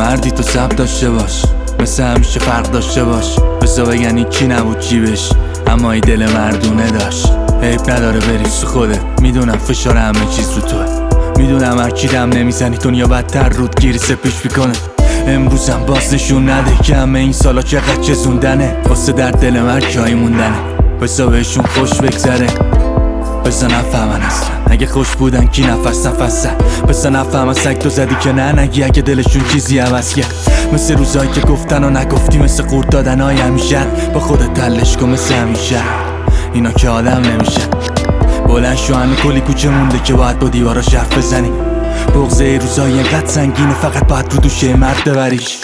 مردی تو صبر داشته باش، مثل همیشه فرق داشته باش. بزا بگن این کی نبود جیبش، اما ای دل مردونه داشت. عیب نداره بری سو خوده، میدونم فشار همه چیز رو توه، میدونم هر کی دم نمیزنی دنیا بدتر رود گیری سپیش میکنه. امروزم باز نشون نده که همه این سالا چقدر چزوندنه، واسه در دل من جایی موندنه. بزا بهشون خوش بگذره، بزا نفهمن اصلا اگه خوش بودن کی نفس زد. بزا نفهمن سگ تو زدی که نه نگی اگه دلشون چیزی عوض کرد. مثل روزایی که گفتن و نگفتی، مثل قورت دادن های همیشه. با خودت تلش کن مثل همیشه، اینا که آدم نمیشه. بلند شو همه کلی کوچه مونده که باید با دیواراش حرف بزنی. بغضه روزایی انقدر سنگینه فقط باید رو دوشه مرد ببریش.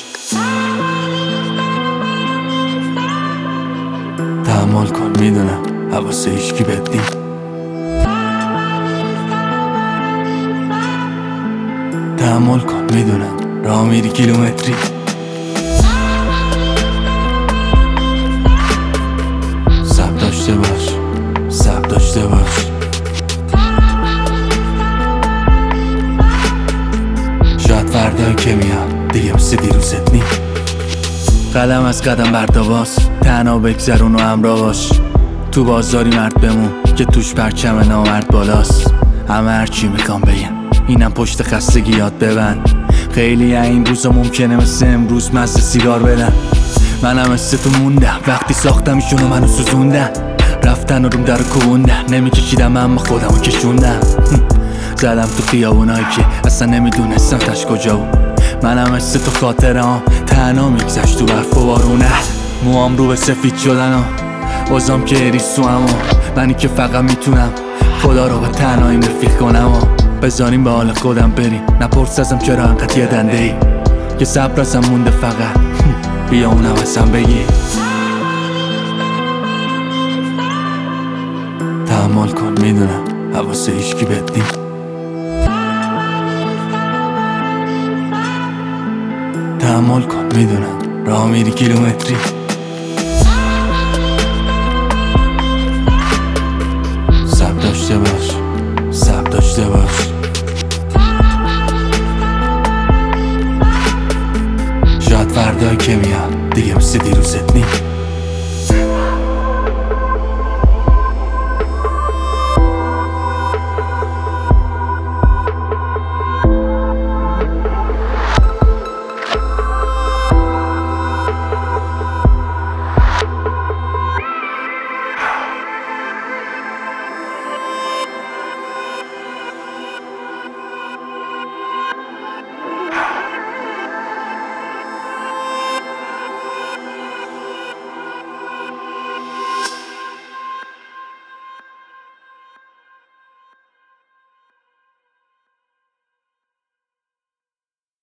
تحمل کن میدونم حواسه هیچکی بهت نی، تحمل کن میدونم راه میری کیلومتری. صبر داشته باش، صبر داشته باش. شاید فردایی که میاد دیگه مثل دیروزت نی. قدم از قدم برداباس، تنها بگذرون و همراه باش. تو بازاری مرد بمون که توش پرچم نامرد بالاست. همه هرچی میخوام بگم اینم پشت خستگی یاد ببند. خیلی این روزا ممکنه مثل امروز مزه سیگار بدن. منم مثل تو موندم وقتی ساختم ایشونو منو سوزوندن. رفتن و روم در کوبوندن، نمیکشیدم اما خودمو کشوندم. زدم تو خیابونایی که اصلا نمیدونستم تش کجا بود. منم مثل تو خاطره ها تنها میگذشت تو برف و بارونه. موام رو به سفید شدن و اوزام که اریسو همو. منی که فقط میتونم خدا رو به تنهاییم رفیق کنم و بذاریم به حال خودم بریم. نپرس ازم چرا انقدر یه دنده ای که صبر ازم مونده فقط بیا اونم ازم بگی. تحمل کن میدونم حواسه هیچکی بهت نی، تحمل کن میدونم راه میری کیلومتری. صبر داشته باش، صبر داشته باش. شاید فردایی که میاد دیگه مثل دیروزت نی.